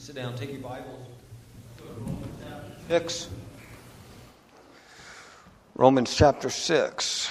Sit down, take your Bibles. Romans chapter 6.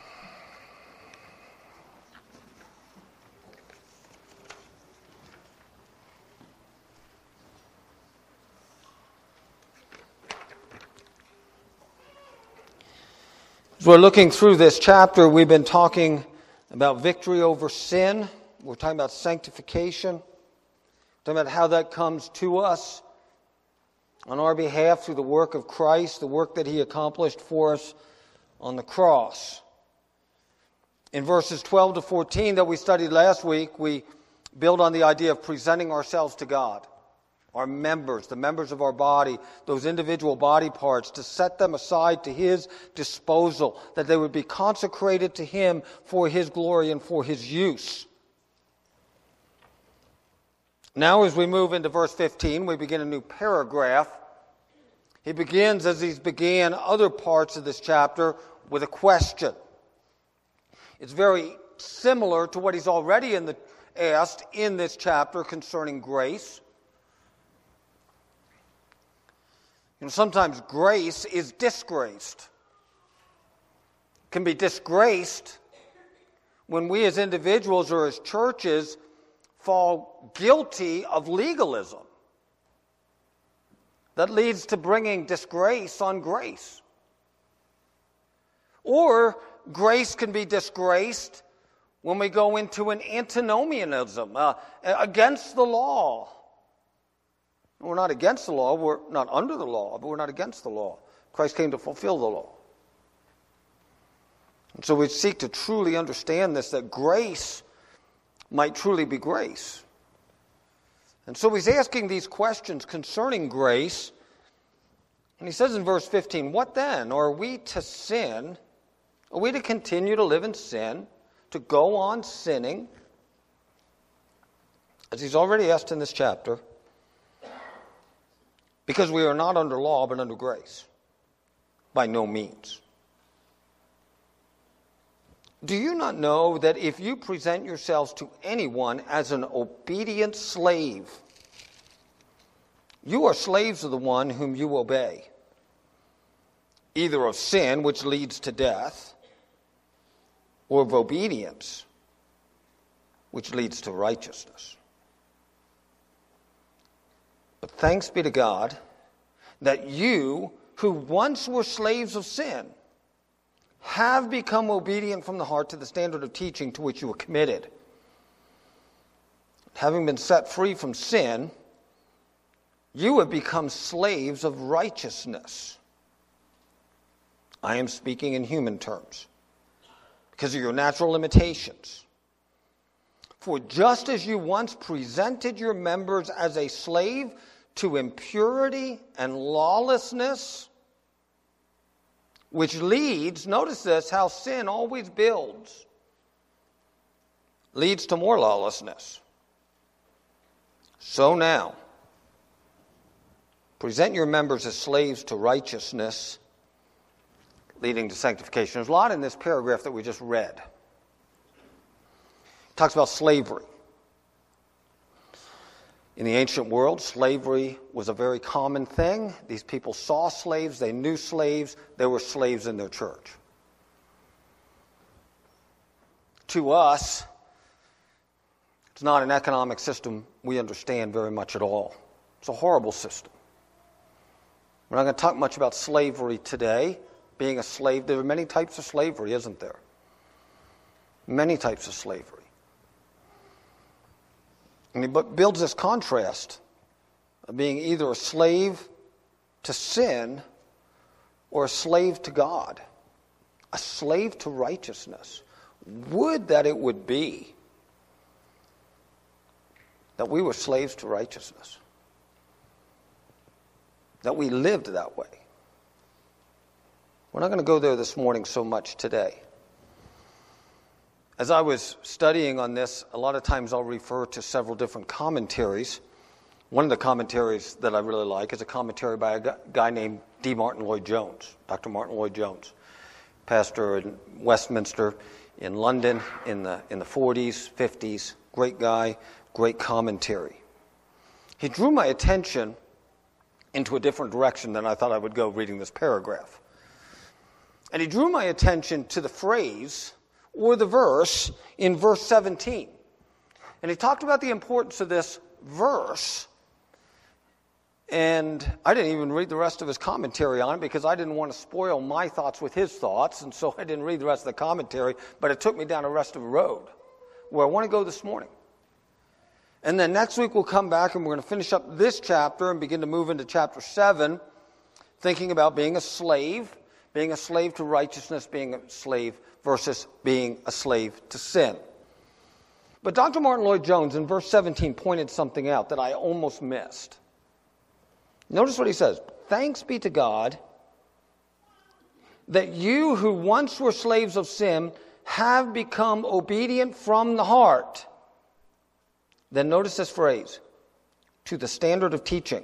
As we're looking through this chapter, we've been talking about victory over sin. We're talking about sanctification. Talking about how that comes to us on our behalf through the work of Christ, the work that He accomplished for us on the cross. In verses 12 to 14 that we studied last week, we build on the idea of presenting ourselves to God, our members, the members of our body, those individual body parts, to set them aside to His disposal, that they would be consecrated to Him for His glory and for His use. Now as we move into verse 15, we begin a new paragraph. He begins, as he's began other parts of this chapter, with a question. It's very similar to what he's already asked in this chapter concerning grace. Sometimes grace is disgraced. It can be disgraced when we as individuals or as churches fall guilty of legalism that leads to bringing disgrace on grace. Or grace can be disgraced when we go into an antinomianism against the law. We're not against the law, we're not under the law, but we're not against the law. Christ came to fulfill the law. And so we seek to truly understand this, that grace might truly be grace. And so he's asking these questions concerning grace. And he says in verse 15, what then? Are we to sin? Are we to continue to live in sin? To go on sinning? As he's already asked in this chapter. Because we are not under law, but under grace. By no means. Do you not know that if you present yourselves to anyone as an obedient slave, you are slaves of the one whom you obey, either of sin, which leads to death, or of obedience, which leads to righteousness? But thanks be to God that you, who once were slaves of sin, have become obedient from the heart to the standard of teaching to which you were committed. Having been set free from sin, you have become slaves of righteousness. I am speaking in human terms because of your natural limitations. For just as you once presented your members as a slave to impurity and lawlessness, which leads, notice this, how sin always builds, leads to more lawlessness. So now, present your members as slaves to righteousness, leading to sanctification. There's a lot in this paragraph that we just read. It talks about slavery. In the ancient world, slavery was a very common thing. These people saw slaves, they knew slaves, there were slaves in their church. To us, it's not an economic system we understand very much at all. It's a horrible system. We're not going to talk much about slavery today. Being a slave, there are many types of slavery, isn't there? Many types of slavery. And he builds this contrast of being either a slave to sin or a slave to God, a slave to righteousness. Would that it would be that we were slaves to righteousness, that we lived that way. We're not going to go there this morning so much today. As I was studying on this, a lot of times I'll refer to several different commentaries. One of the commentaries that I really like is a commentary by a guy named D. Martin Lloyd-Jones, Dr. Martin Lloyd-Jones, pastor in Westminster in London in the 40s, 50s. Great guy, great commentary. he drew my attention into a different direction than I thought I would go reading this paragraph. And he drew my attention to the phrase or the verse in verse 17. And he talked about the importance of this verse. And I didn't even read the rest of his commentary on it because I didn't want to spoil my thoughts with his thoughts. And so I didn't read the rest of the commentary, but it took me down the rest of the road where I want to go this morning. And then next week we'll come back and we're going to finish up this chapter and begin to move into chapter 7, thinking about being a slave to righteousness, being a slave versus being a slave to sin. But Dr. Martin Lloyd-Jones in verse 17 pointed something out that I almost missed. Notice what he says. Thanks be to God that you who once were slaves of sin have become obedient from the heart. Then notice this phrase, to the standard of teaching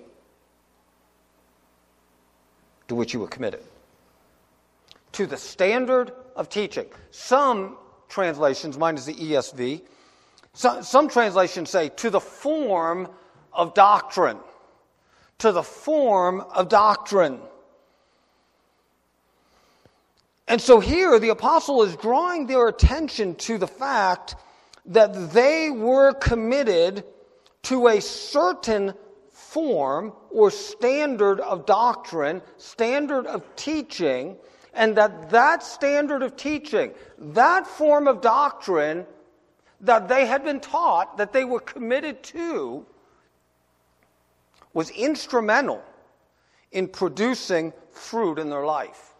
to which you were committed. To the standard of teaching. Some translations, mine is the ESV, some translations say to the form of doctrine. To the form of doctrine. And so here the apostle is drawing their attention to the fact that they were committed to a certain form or standard of doctrine, standard of teaching, and that standard of teaching, that form of doctrine that they had been taught, that they were committed to, was instrumental in producing fruit in their life.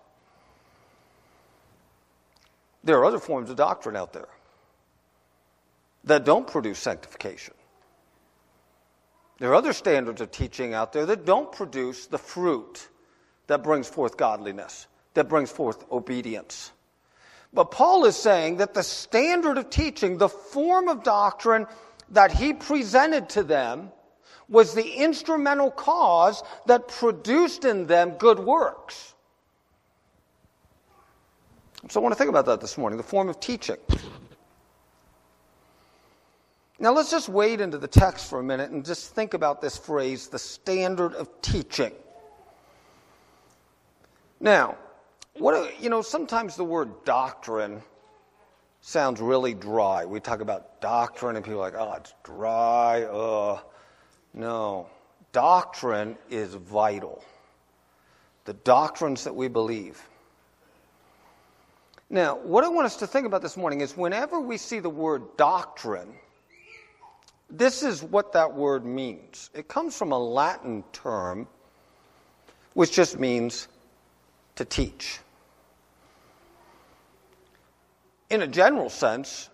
There are other forms of doctrine out there that don't produce sanctification. There are other standards of teaching out there that don't produce the fruit that brings forth godliness, that brings forth obedience. But Paul is saying that the standard of teaching, the form of doctrine that he presented to them, was the instrumental cause that produced in them good works. So I want to think about that this morning, the form of teaching. Now let's just wade into the text for a minute and just think about this phrase, the standard of teaching. Now, sometimes the word doctrine sounds really dry. We talk about doctrine and people are like, oh, it's dry, No, doctrine is vital. The doctrines that we believe. Now, what I want us to think about this morning is whenever we see the word doctrine, this is what that word means. It comes from a Latin term, which just means to teach. In a general sense,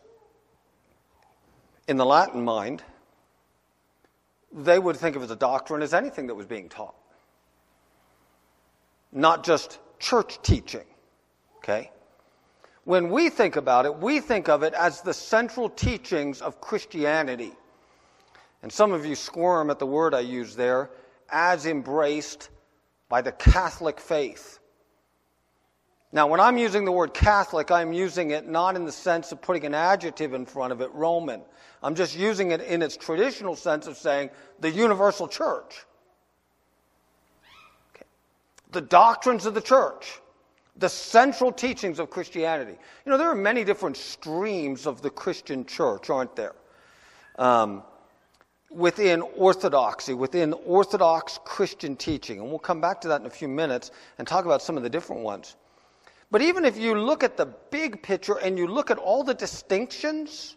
in the Latin mind, they would think of as a doctrine as anything that was being taught. Not just church teaching, okay? When we think about it, we think of it as the central teachings of Christianity. And some of you squirm at the word I use there, as embraced by the Catholic faith. Now, when I'm using the word Catholic, I'm using it not in the sense of putting an adjective in front of it, Roman. I'm just using it in its traditional sense of saying the universal church. Okay. The doctrines of the church. The central teachings of Christianity. There are many different streams of the Christian church, aren't there? Within orthodoxy, within Orthodox Christian teaching. And we'll come back to that in a few minutes and talk about some of the different ones. But even if you look at the big picture and you look at all the distinctions,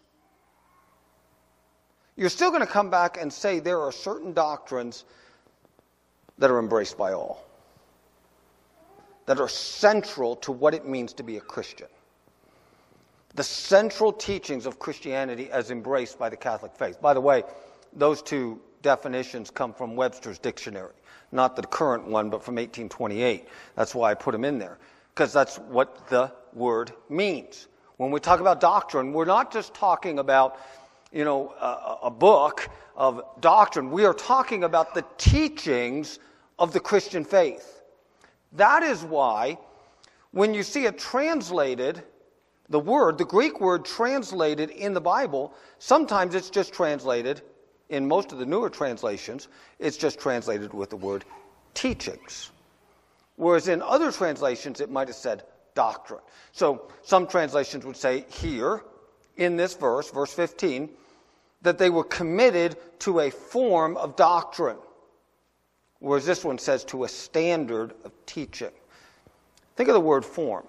you're still going to come back and say there are certain doctrines that are embraced by all, that are central to what it means to be a Christian. The central teachings of Christianity as embraced by the Catholic faith. By the way, those two definitions come from Webster's dictionary, not the current one, but from 1828. That's why I put them in there, because that's what the word means. When we talk about doctrine, we're not just talking about, a book of doctrine. We are talking about the teachings of the Christian faith. That is why when you see it translated, the Greek word translated in the Bible, sometimes it's just translated in most of the newer translations, it's just translated with the word teachings. Whereas in other translations, it might have said doctrine. So some translations would say here, in this verse, verse 15, that they were committed to a form of doctrine. Whereas this one says to a standard of teaching. Think of the word form.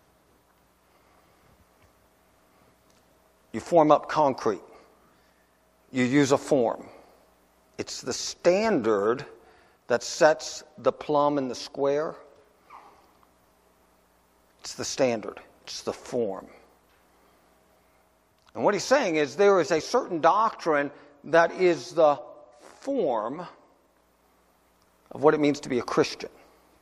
You form up concrete. You use a form. It's the standard that sets the plumb and the square. It's the standard. It's the form. And what he's saying is there is a certain doctrine that is the form of what it means to be a Christian.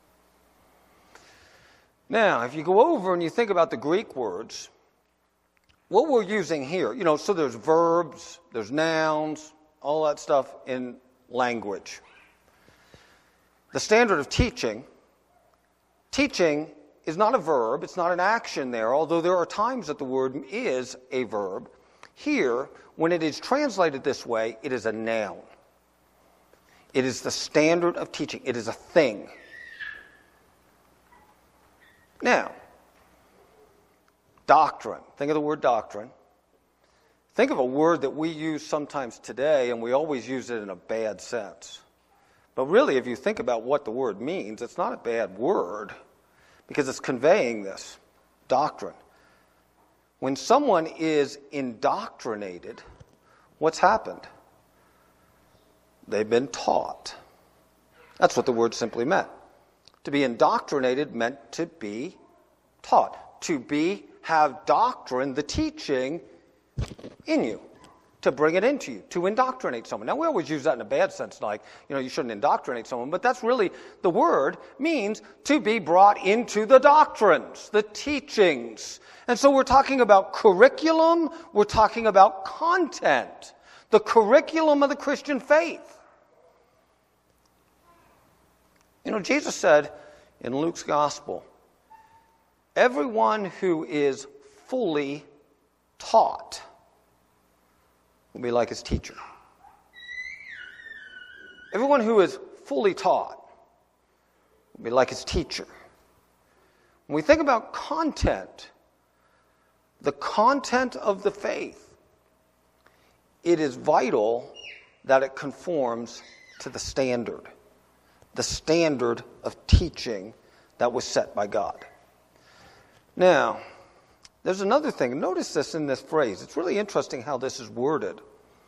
Now, if you go over and you think about the Greek words, what we're using here, so there's verbs, there's nouns, all that stuff in language. The standard of teaching is not a verb, it's not an action there, although there are times that the word is a verb. Here, when it is translated this way, it is a noun. It is the standard of teaching. It is a thing. Now, doctrine. Think of the word doctrine. Think of a word that we use sometimes today, and we always use it in a bad sense. But really, if you think about what the word means, it's not a bad word, because it's conveying this doctrine. When someone is indoctrinated, what's happened? They've been taught. That's what the word simply meant. To be indoctrinated meant to be taught. To have doctrine, the teaching, in you. To bring it into you. To indoctrinate someone. Now, we always use that in a bad sense, like, you shouldn't indoctrinate someone, but that's really, the word means to be brought into the doctrines, the teachings. And so we're talking about curriculum, we're talking about content. The curriculum of the Christian faith. Jesus said in Luke's gospel, everyone who is fully taught will be like his teacher. Everyone who is fully taught will be like his teacher. When we think about content, the content of the faith, it is vital that it conforms to the standard of teaching that was set by God. Now, there's another thing. Notice this in this phrase. It's really interesting how this is worded.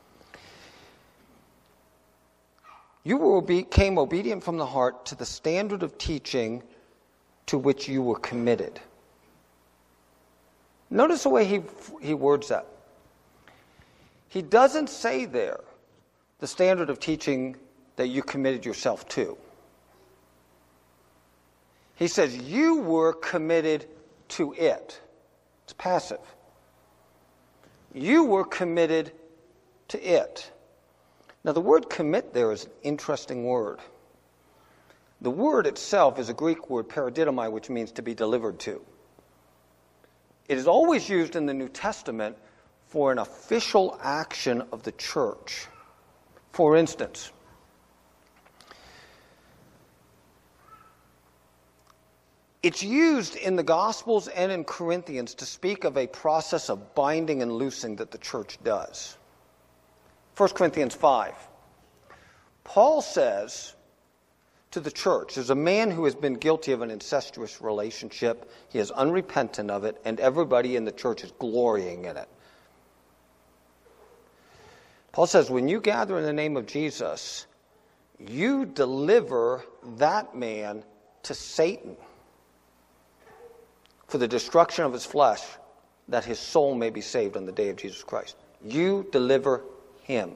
You became obedient from the heart to the standard of teaching to which you were committed. Notice the way he words that. He doesn't say there the standard of teaching that you committed yourself to. He says you were committed to it. It's passive. You were committed to it. Now, the word commit there is an interesting word. The word itself is a Greek word, paradidomai, which means to be delivered to. It is always used in the New Testament for an official action of the church. For instance, it's used in the Gospels and in Corinthians to speak of a process of binding and loosing that the church does. 1 Corinthians 5. Paul says to the church, there's a man who has been guilty of an incestuous relationship. He is unrepentant of it, and everybody in the church is glorying in it. Paul says, when you gather in the name of Jesus, you deliver that man to Satan for the destruction of his flesh, that his soul may be saved on the day of Jesus Christ. You deliver him.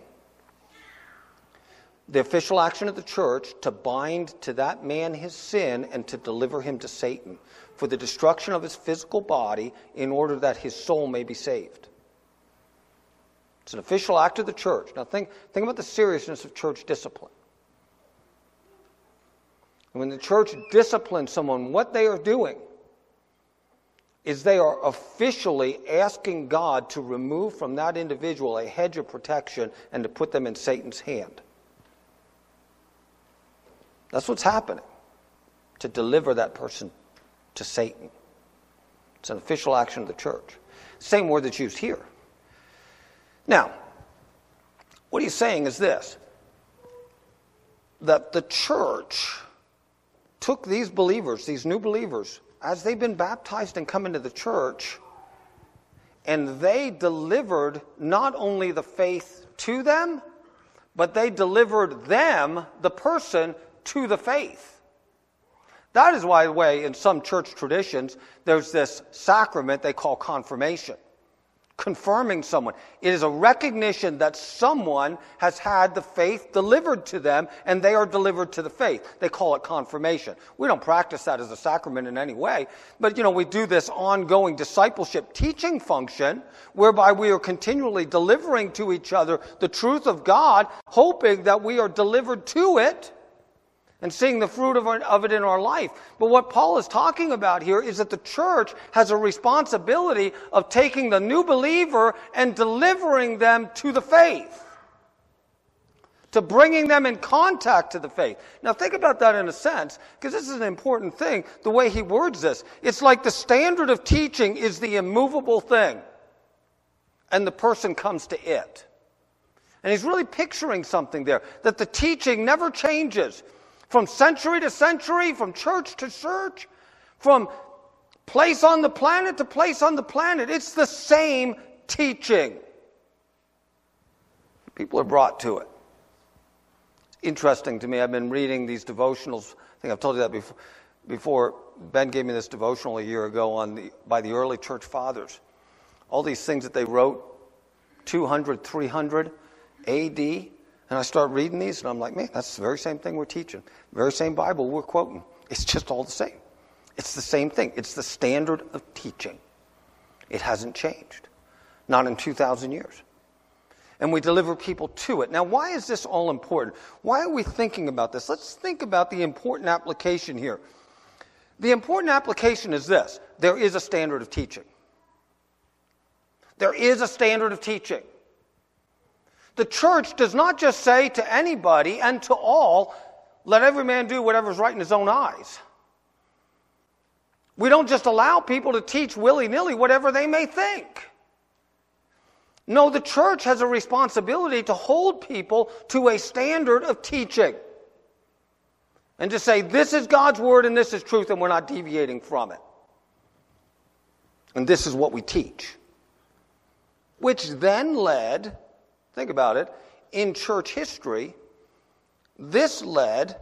The official action of the church to bind to that man his sin and to deliver him to Satan for the destruction of his physical body in order that his soul may be saved. It's an official act of the church. Now think about the seriousness of church discipline. When the church disciplines someone, what they are doing is they are officially asking God to remove from that individual a hedge of protection and to put them in Satan's hand. That's what's happening, to deliver that person to Satan. It's an official action of the church. Same word that's used here. Now, what he's saying is this, that the church took these believers, these new believers, as they've been baptized and come into the church, and they delivered not only the faith to them, but they delivered them, the person, to the faith. That is why, in some church traditions, there's this sacrament they call confirmation. Confirming someone. It is a recognition that someone has had the faith delivered to them and they are delivered to the faith. They call it confirmation. We don't practice that as a sacrament in any way, but we do this ongoing discipleship teaching function whereby we are continually delivering to each other the truth of God, hoping that we are delivered to it and seeing the fruit of it in our life. But what Paul is talking about here is that the church has a responsibility of taking the new believer and delivering them to the faith, to bringing them in contact to the faith. Now think about that in a sense, because this is an important thing, the way he words this. It's like the standard of teaching is the immovable thing, and the person comes to it. And he's really picturing something there, that the teaching never changes. From century to century, from church to church, from place on the planet to place on the planet. It's the same teaching. People are brought to it. It's interesting to me. I've been reading these devotionals. I think I've told you that before. Ben gave me this devotional a year ago by the early church fathers. All these things that they wrote, 200, 300 A.D., and I start reading these, and I'm like, man, that's the very same thing we're teaching. Very same Bible we're quoting. It's just all the same. It's the same thing. It's the standard of teaching. It hasn't changed. Not in 2,000 years. And we deliver people to it. Now, why is this all important? Why are we thinking about this? Let's think about the important application here. The important application is this. There is a standard of teaching. There is a standard of teaching. The church does not just say to anybody and to all, let every man do whatever is right in his own eyes. We don't just allow people to teach willy-nilly whatever they may think. No, the church has a responsibility to hold people to a standard of teaching. And to say, this is God's word and this is truth and we're not deviating from it. And this is what we teach. Which then led... Think about it. In church history, this led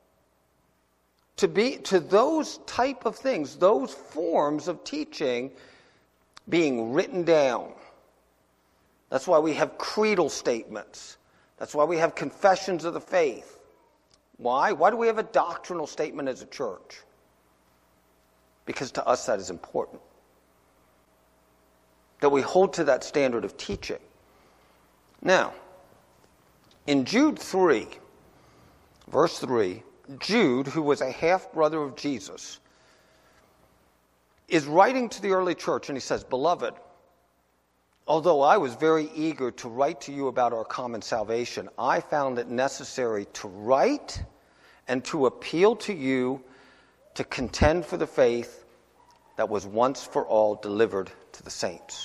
to those type of things, those forms of teaching being written down. That's why we have creedal statements. That's why we have confessions of the faith. Why? Why do we have a doctrinal statement as a church? Because to us that is important. That we hold to that standard of teaching. Now, in Jude 3, verse 3, Jude, who was a half-brother of Jesus, is writing to the early church, and he says, Beloved, although I was very eager to write to you about our common salvation, I found it necessary to write and to appeal to you to contend for the faith that was once for all delivered to the saints.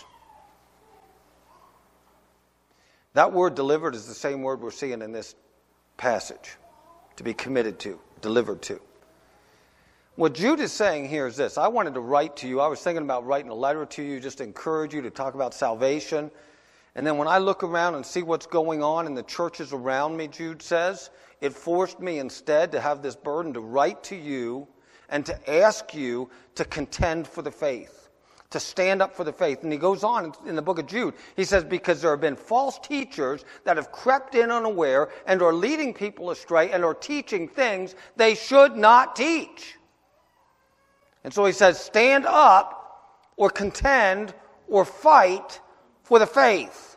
That word delivered is the same word we're seeing in this passage. To be committed to, delivered to. What Jude is saying here is this. I wanted to write to you. I was thinking about writing a letter to you just to encourage you to talk about salvation. And then when I look around and see what's going on in the churches around me, Jude says, it forced me instead to have this burden to write to you and to ask you to contend for the faith. To stand up for the faith. And he goes on in the book of Jude. He says, because there have been false teachers that have crept in unaware and are leading people astray and are teaching things they should not teach. And so he says, stand up or contend or fight for the faith.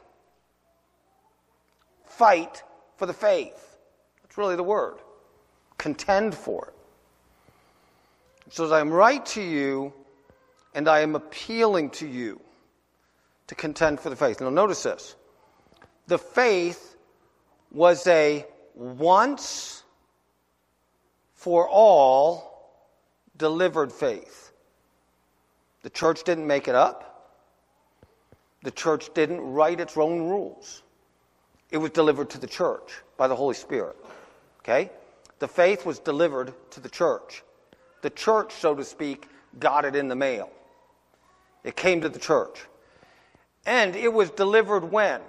Fight for the faith. That's really the word. Contend for it. So as I write to you, and I am appealing to you to contend for the faith. Now notice this. The faith was a once for all delivered faith. The church didn't make it up. The church didn't write its own rules. It was delivered to the church by the Holy Spirit. Okay? The faith was delivered to the church. The church, so to speak, got it in the mail. It came to the church. And it was delivered when?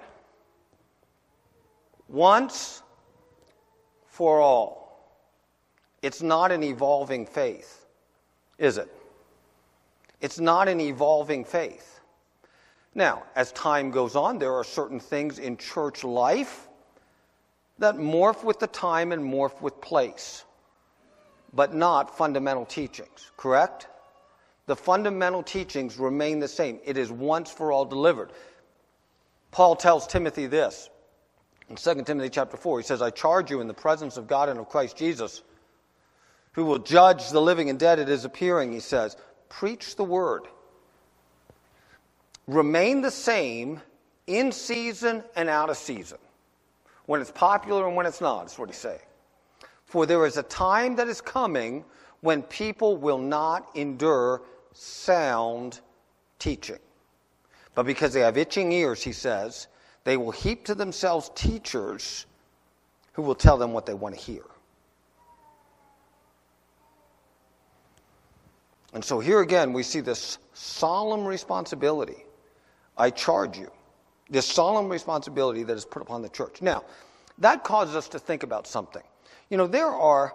Once for all. It's not an evolving faith, is it? It's not an evolving faith. Now, as time goes on, there are certain things in church life that morph with the time and morph with place, but not fundamental teachings, correct? The fundamental teachings remain the same. It is once for all delivered. Paul tells Timothy this in 2 Timothy chapter 4. He says, I charge you in the presence of God and of Christ Jesus, who will judge the living and dead at his appearing, he says, preach the word. Remain the same in season and out of season. When it's popular and when it's not, that's what he's saying. For there is a time that is coming when people will not endure sound teaching. But because they have itching ears, he says, they will heap to themselves teachers who will tell them what they want to hear. And so here again we see this solemn responsibility. I charge you. This solemn responsibility that is put upon the church. Now, that causes us to think about something. You know, there are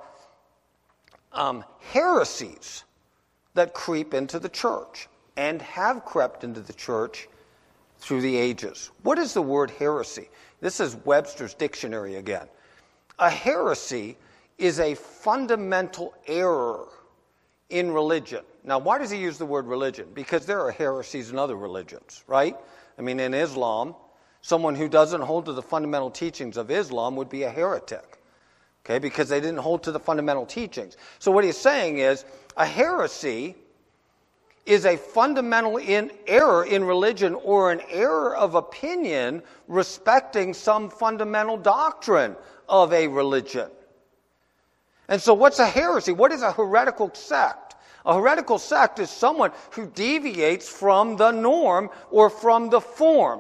heresies that creep into the church and have crept into the church through the ages. What is the word heresy? This is Webster's dictionary again. A heresy is a fundamental error in religion. Now, why does he use the word religion? Because there are heresies in other religions, right? I mean, in Islam, someone who doesn't hold to the fundamental teachings of Islam would be a heretic, okay, because they didn't hold to the fundamental teachings. So what he's saying is a heresy is a fundamental error in religion or an error of opinion respecting some fundamental doctrine of a religion. And so what's a heresy? What is a heretical sect? A heretical sect is someone who deviates from the norm or from the form.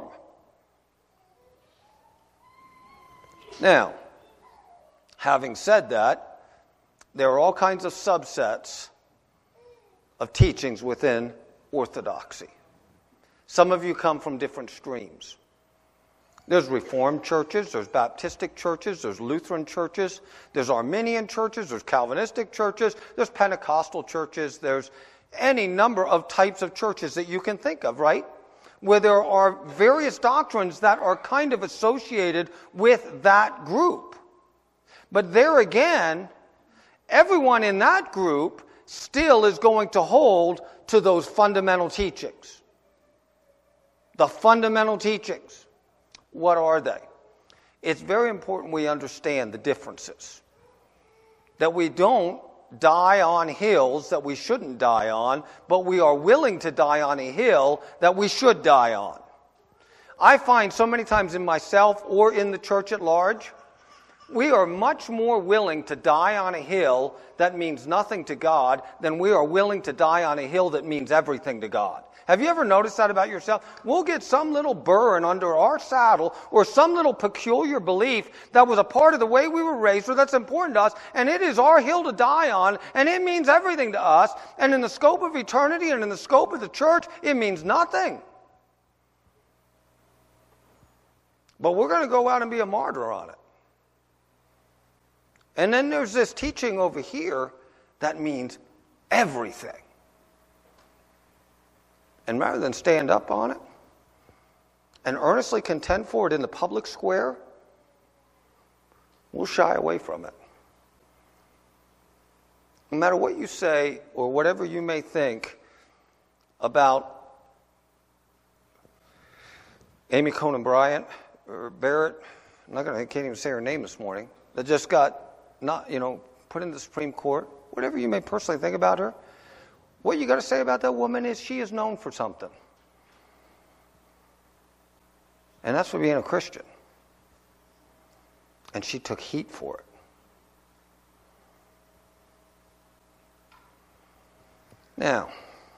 Now, having said that, there are all kinds of subsets of teachings within orthodoxy. Some of you come from different streams. There's Reformed churches, there's Baptistic churches, there's Lutheran churches, there's Arminian churches, there's Calvinistic churches, there's Pentecostal churches, there's any number of types of churches that you can think of, right? Where there are various doctrines that are kind of associated with that group. But there again, everyone in that group still is going to hold to those fundamental teachings. The fundamental teachings. What are they? It's very important we understand the differences. That we don't die on hills that we shouldn't die on, but we are willing to die on a hill that we should die on. I find so many times in myself or in the church at large, we are much more willing to die on a hill that means nothing to God than we are willing to die on a hill that means everything to God. Have you ever noticed that about yourself? We'll get some little burn under our saddle or some little peculiar belief that was a part of the way we were raised or that's important to us, and it is our hill to die on, and it means everything to us, and in the scope of eternity and in the scope of the church, it means nothing. But we're going to go out and be a martyr on it. And then there's this teaching over here that means everything. And rather than stand up on it and earnestly contend for it in the public square, we'll shy away from it. No matter what you say or whatever you may think about Amy Coney Barrett, I can't even say her name this morning, that just got put in the Supreme Court, whatever you may personally think about her, What you got to say about that woman is she is known for something. And that's for being a Christian. And she took heat for it. Now,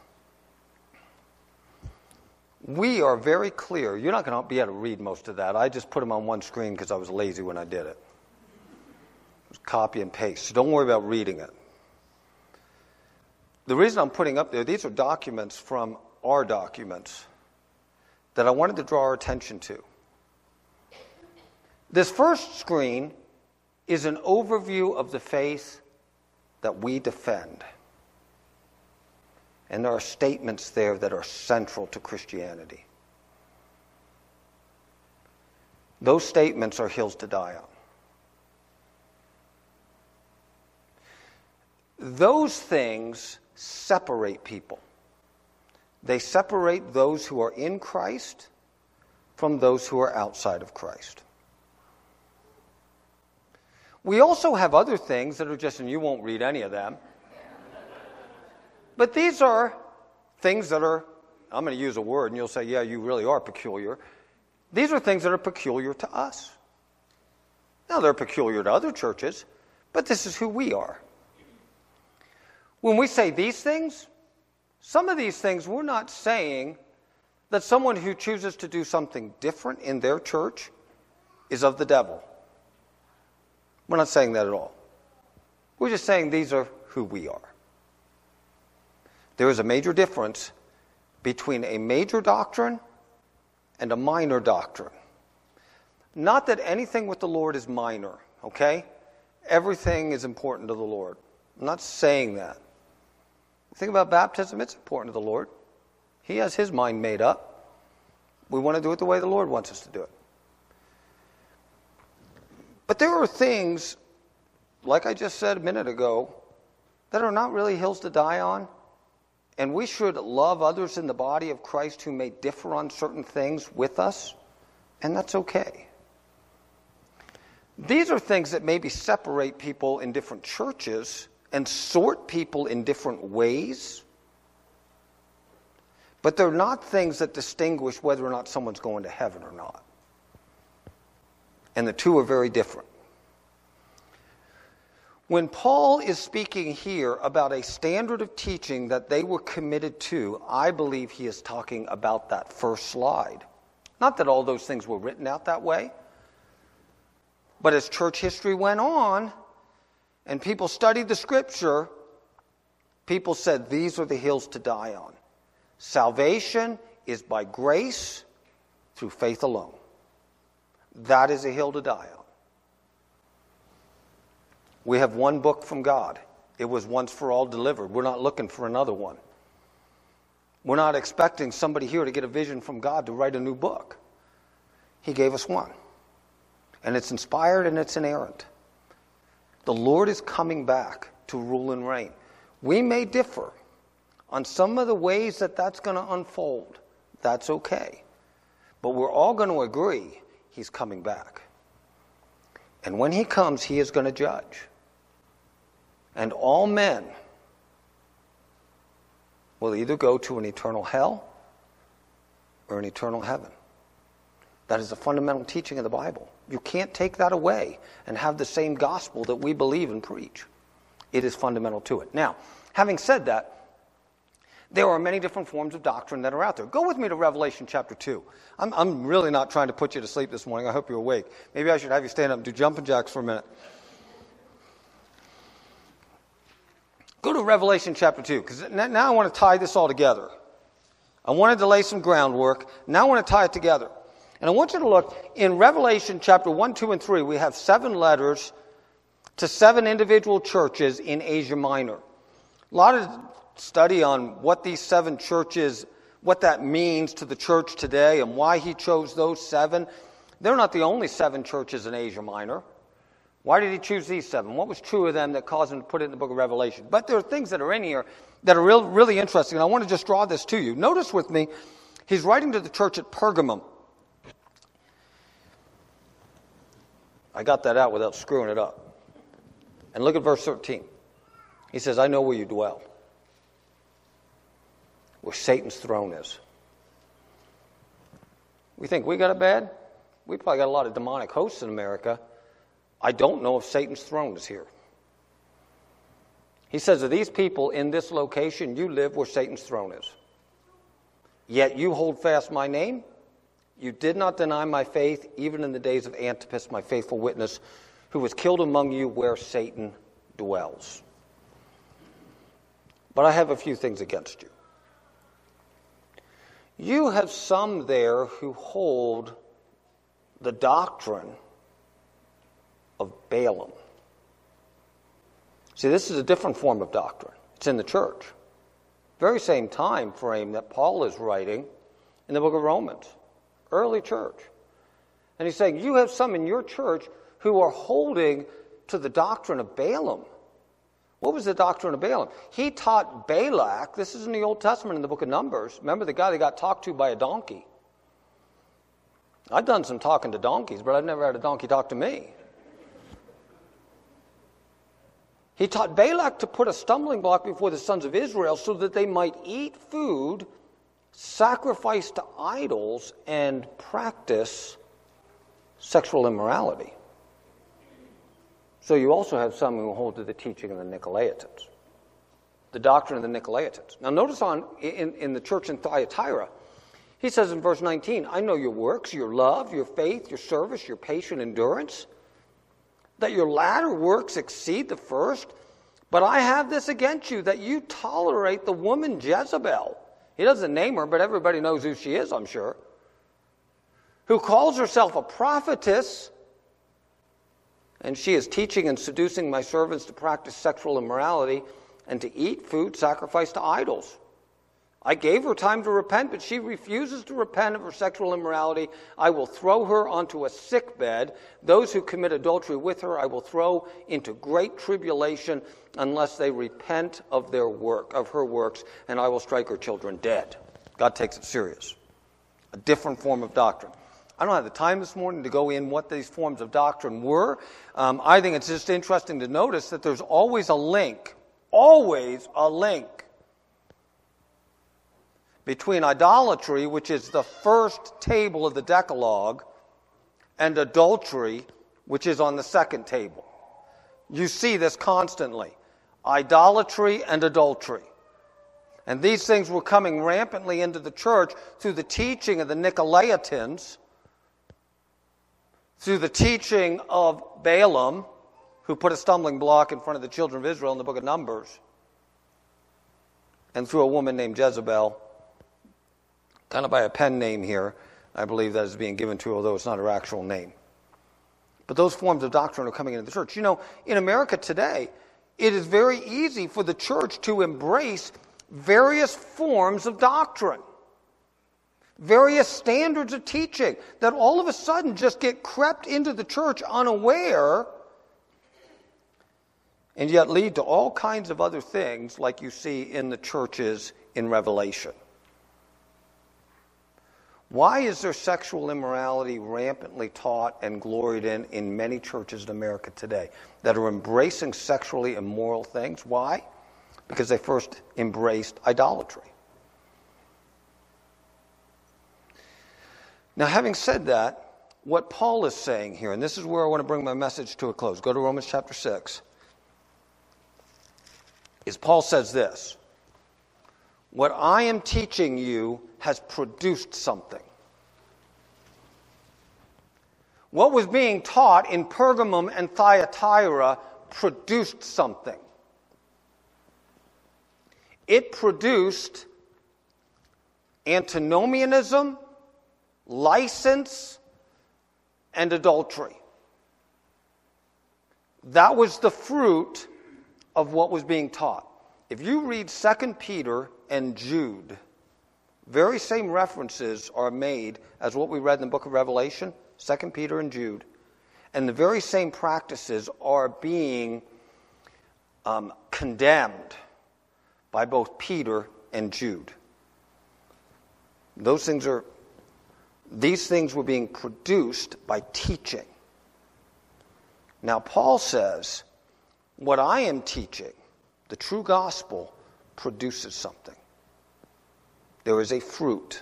we are very clear. You're not going to be able to read most of that. I just put them on one screen because I was lazy when I did it. It was copy and paste. So don't worry about reading it. The reason I'm putting up there, these are documents from our documents that I wanted to draw our attention to. This first screen is an overview of the faith that we defend. And there are statements there that are central to Christianity. Those statements are hills to die on. Those things separate people. They separate those who are in Christ from those who are outside of Christ. We also have other things that are just, and you won't read any of them, but these are things that are, I'm going to use a word and you'll say, yeah, you really are peculiar. These are things that are peculiar to us. Now, they're peculiar to other churches, but this is who we are. When we say these things, some of these things we're not saying that someone who chooses to do something different in their church is of the devil. We're not saying that at all. We're just saying these are who we are. There is a major difference between a major doctrine and a minor doctrine. Not that anything with the Lord is minor, okay? Everything is important to the Lord. I'm not saying that. Think about baptism, it's important to the Lord. He has his mind made up. We want to do it the way the Lord wants us to do it. But there are things, like I just said a minute ago, that are not really hills to die on. And we should love others in the body of Christ who may differ on certain things with us, and that's okay. These are things that maybe separate people in different churches and sort people in different ways, but they're not things that distinguish whether or not someone's going to heaven or not. And the two are very different. When Paul is speaking here about a standard of teaching that they were committed to, I believe he is talking about that first slide. Not that all those things were written out that way, but as church history went on and people studied the Scripture, people said these are the hills to die on. Salvation is by grace through faith alone. That is a hill to die on. We have one book from God. It was once for all delivered. We're not looking for another one. We're not expecting somebody here to get a vision from God to write a new book. He gave us one. And it's inspired and it's inerrant. The Lord is coming back to rule and reign. We may differ on some of the ways that that's going to unfold. That's okay. But we're all going to agree he's coming back. And when he comes, he is going to judge. And all men will either go to an eternal hell or an eternal heaven. That is a fundamental teaching of the Bible. You can't take that away and have the same gospel that we believe and preach. It is fundamental to it. Now, having said that, there are many different forms of doctrine that are out there. Go with me to Revelation chapter 2. I'm really not trying to put you to sleep this morning. I hope you're awake. Maybe I should have you stand up and do jumping jacks for a minute. Go to Revelation chapter 2, because now I want to tie this all together. I wanted to lay some groundwork. Now I want to tie it together. And I want you to look, in Revelation chapter 1, 2, and 3, we have 7 letters to 7 individual churches in Asia Minor. A lot of study on what these 7 churches, what that means to the church today and why he chose those 7. They're not the only 7 churches in Asia Minor. Why did he choose these 7? What was true of them that caused him to put it in the book of Revelation? But there are things that are in here that are really interesting, and I want to just draw this to you. Notice with me, he's writing to the church at Pergamum. I got that out without screwing it up. And look at verse 13. He says, I know where you dwell. where Satan's throne is. We think we got it bad? We probably got a lot of demonic hosts in America. I don't know if Satan's throne is here. He says of these people in this location, you live where Satan's throne is. Yet you hold fast my name. You did not deny my faith, even in the days of Antipas, my faithful witness, who was killed among you where Satan dwells. But I have a few things against you. You have some there who hold the doctrine of Balaam. See, this is a different form of doctrine. It's in the church. Very same time frame that Paul is writing in the book of Romans. Early church. And he's saying, you have some in your church who are holding to the doctrine of Balaam. What was the doctrine of Balaam? He taught Balak, this is in the Old Testament in the book of Numbers. Remember the guy that got talked to by a donkey? I've done some talking to donkeys, but I've never had a donkey talk to me. He taught Balak to put a stumbling block before the sons of Israel so that they might eat food sacrificed to idols and practice sexual immorality. So you also have some who hold to the teaching of the Nicolaitans, the doctrine of the Nicolaitans. Now notice in the church in Thyatira, he says in verse 19, I know your works, your love, your faith, your service, your patient endurance, that your latter works exceed the first, but I have this against you, that you tolerate the woman Jezebel. He doesn't name her, but everybody knows who she is, I'm sure, who calls herself a prophetess, and she is teaching and seducing my servants to practice sexual immorality and to eat food sacrificed to idols. I gave her time to repent, but she refuses to repent of her sexual immorality. I will throw her onto a sickbed. Those who commit adultery with her I will throw into great tribulation unless they repent of their work, of her works, and I will strike her children dead. God takes it serious. A different form of doctrine. I don't have the time this morning to go in what these forms of doctrine were. I think it's just interesting to notice that there's always a link between idolatry, which is the first table of the Decalogue, and adultery, which is on the second table. You see this constantly. Idolatry and adultery. And these things were coming rampantly into the church through the teaching of the Nicolaitans, through the teaching of Balaam, who put a stumbling block in front of the children of Israel in the book of Numbers, and through a woman named Jezebel, kind of by a pen name here, I believe that is being given to, although it's not her actual name. But those forms of doctrine are coming into the church. You know, in America today, it is very easy for the church to embrace various forms of doctrine, various standards of teaching that all of a sudden just get crept into the church unaware and yet lead to all kinds of other things like you see in the churches in Revelation. Why is there sexual immorality rampantly taught and gloried in many churches in America today that are embracing sexually immoral things? Why? Because they first embraced idolatry. Now, having said that, what Paul is saying here, and this is where I want to bring my message to a close. Go to Romans chapter 6. Is Paul says this: what I am teaching you has produced something. What was being taught in Pergamum and Thyatira produced something. It produced antinomianism, license, and adultery. That was the fruit of what was being taught. If you read 2 Peter and Jude, very same references are made as what we read in the book of Revelation, 2 Peter and Jude. And the very same practices are being condemned by both Peter and Jude. These things were being produced by teaching. Now Paul says, what I am teaching, the true gospel, produces something. there is a fruit.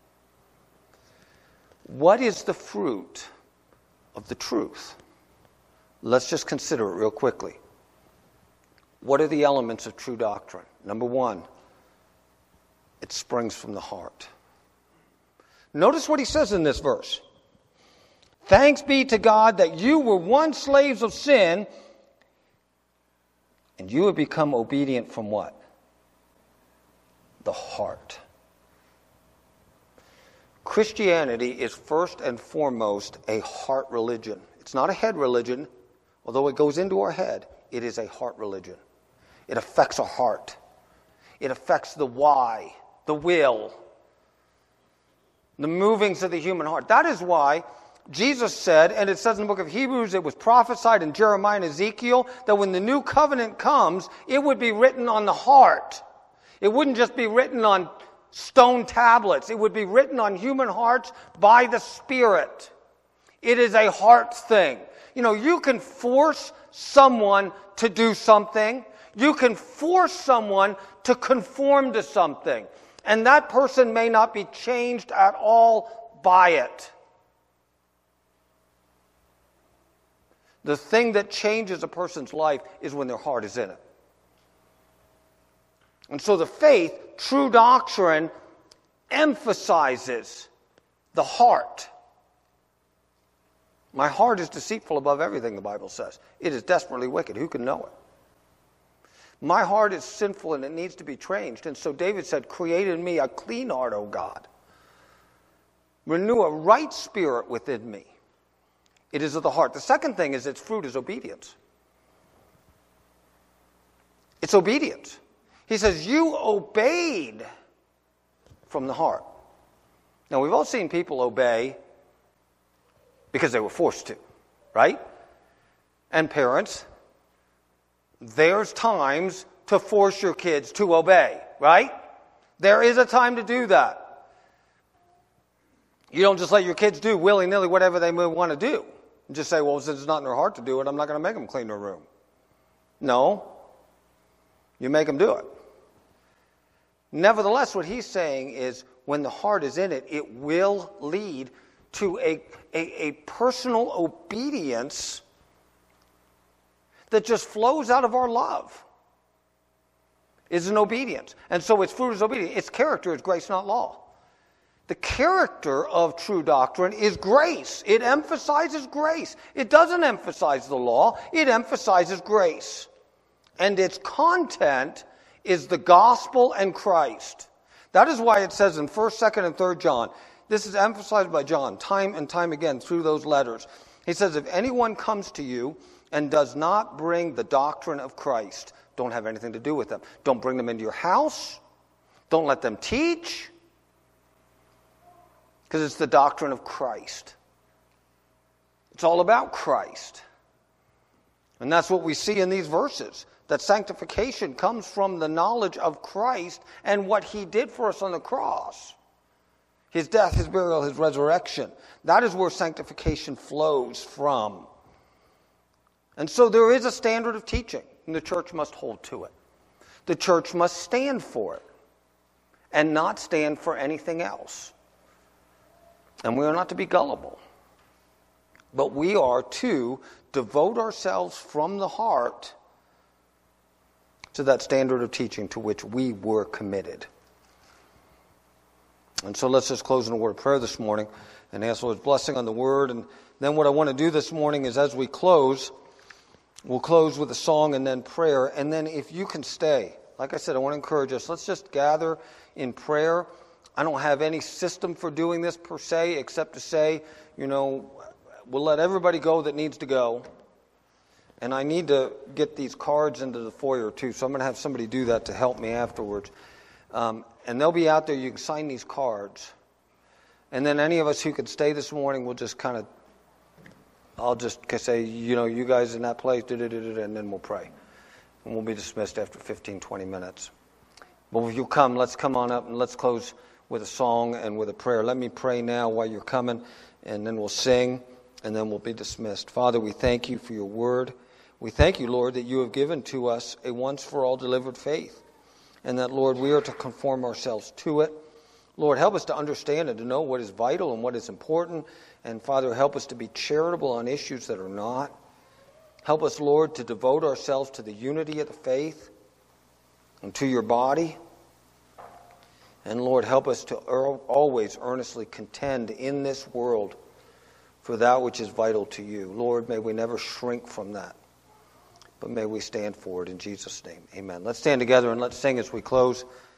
What is the fruit of the truth? Let's just consider it real quickly. What are the elements of true doctrine? Number one, it springs from the heart. Notice what he says in this verse. Thanks be to God that you were once slaves of sin, and you have become obedient from what? The heart. Christianity is first and foremost a heart religion. It's not a head religion, although it goes into our head. It is a heart religion. It affects our heart. It affects the why, the will, the movings of the human heart. That is why Jesus said, and it says in the book of Hebrews, it was prophesied in Jeremiah and Ezekiel, that when the new covenant comes, it would be written on the heart. It wouldn't just be written on stone tablets. It would be written on human hearts by the Spirit. It is a heart thing. You know, you can force someone to do something. You can force someone to conform to something. And that person may not be changed at all by it. The thing that changes a person's life is when their heart is in it. And so the faith, true doctrine, emphasizes the heart. My heart is deceitful above everything, the Bible says. It is desperately wicked. Who can know it? My heart is sinful and it needs to be changed. And so David said, create in me a clean heart, O God. Renew a right spirit within me. It is of the heart. The second thing is its fruit is obedience. It's obedience. He says, you obeyed from the heart. Now, we've all seen people obey because they were forced to, right? And parents, there's times to force your kids to obey, right? There is a time to do that. You don't just let your kids do willy-nilly whatever they may want to do. And just say, well, since it's not in their heart to do it, I'm not going to make them clean their room. No. You make them do it. Nevertheless, what he's saying is when the heart is in it, it will lead to a personal obedience that just flows out of our love. Is an obedience. And so its fruit is obedience. Its character is grace, not law. The character of true doctrine is grace. It emphasizes grace. It doesn't emphasize the law. It emphasizes grace. And its content is the gospel and Christ. That is why it says in 1st, 2nd, and 3rd John, this is emphasized by John time and time again through those letters. He says, if anyone comes to you and does not bring the doctrine of Christ, don't have anything to do with them. Don't bring them into your house. Don't let them teach. Because it's the doctrine of Christ. It's all about Christ. And that's what we see in these verses. That sanctification comes from the knowledge of Christ and what He did for us on the cross. His death, His burial, His resurrection. That is where sanctification flows from. And so there is a standard of teaching, and the church must hold to it. The church must stand for it, and not stand for anything else. And we are not to be gullible. But we are to devote ourselves from the heart to that standard of teaching to which we were committed. And so let's just close in a word of prayer this morning and ask the Lord's blessing on the word. And then what I want to do this morning is as we close, we'll close with a song and then prayer. And then if you can stay, like I said, I want to encourage us, let's just gather in prayer. I don't have any system for doing this per se, except to say, we'll let everybody go that needs to go. And I need to get these cards into the foyer too, so I'm going to have somebody do that to help me afterwards. And they'll be out there. You can sign these cards. And then any of us who could stay this morning, we'll just I'll just say, you guys in that place, and then we'll pray. And we'll be dismissed after 15, 20 minutes. But if you come, let's come on up and let's close with a song and with a prayer. Let me pray now while you're coming, and then we'll sing, and then we'll be dismissed. Father, we thank you for your word. We thank you, Lord, that you have given to us a once-for-all delivered faith, and that, Lord, we are to conform ourselves to it. Lord, help us to understand and to know what is vital and what is important. And Father, help us to be charitable on issues that are not. Help us, Lord, to devote ourselves to the unity of the faith and to your body. And Lord, help us to always earnestly contend in this world for that which is vital to you. Lord, may we never shrink from that, but may we stand for it in Jesus' name. Amen. Let's stand together and let's sing as we close.